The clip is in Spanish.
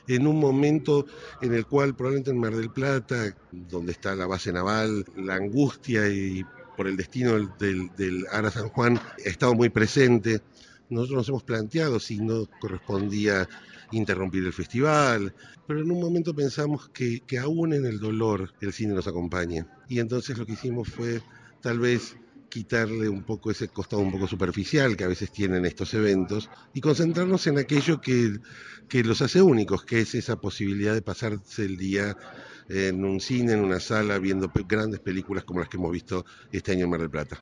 en un momento en el cual probablemente en Mar del Plata, donde está la base naval, la angustia y por el destino del Ara San Juan ha estado muy presente. Nosotros nos hemos planteado si no correspondía interrumpir el festival, pero en un momento pensamos que aún en el dolor el cine nos acompaña. Y entonces lo que hicimos fue tal vez quitarle un poco ese costado un poco superficial que a veces tienen estos eventos y concentrarnos en aquello que los hace únicos, que es esa posibilidad de pasarse el día en un cine, en una sala, viendo grandes películas como las que hemos visto este año en Mar del Plata.